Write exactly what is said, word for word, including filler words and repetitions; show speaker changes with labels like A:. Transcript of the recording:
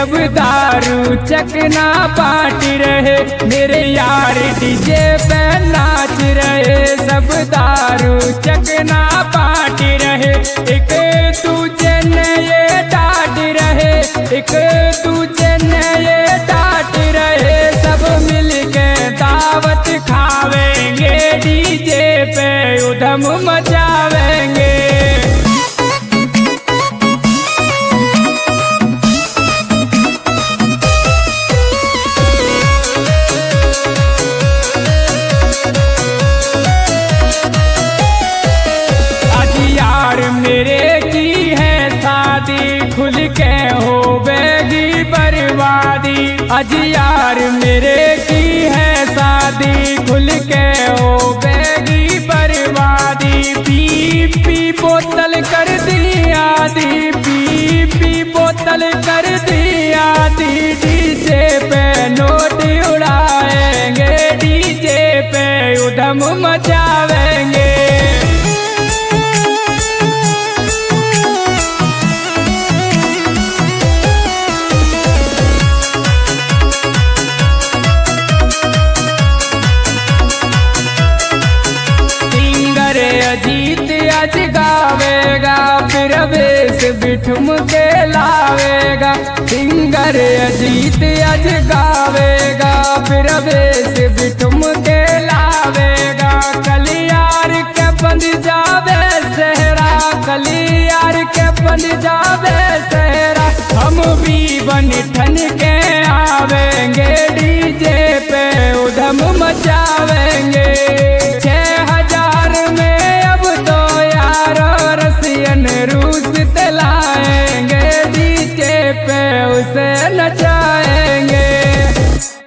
A: सब दारू चकना पाट रहे, मेरे यार डीजे पे नाच रहे, सब दारू चकना पाट रहे। एक दूजे ने ये डांट रहे, एक दूजे ने ये डांट रहे, सब मिलके दावत खावेंगे, डीजे पे उधम मचावेंगे। मेरे की है शादी, खुल के होवेगी बर्बादी। आज यार मेरे की है शादी, खुल के होवेगी बर्बादी। पी पी बोतल कर दी आधी, पी पी बोतल कर दी आधी, डीजे पे नोट उड़ाएंगे, डीजे पे उधम मचावेंगे। अजीत आज गावेगा, फिर अवेश बिठुम के लावेगा। सिंगर अजीत आज गावेगा, फिर अवेश बिठुम के लावेगा। कलियार के बंद जावे सहरा, कलियार के बंद जावे सहरा, हम भी बन ठन के आवेंगे, डीजे पे उधम मचावेंगे।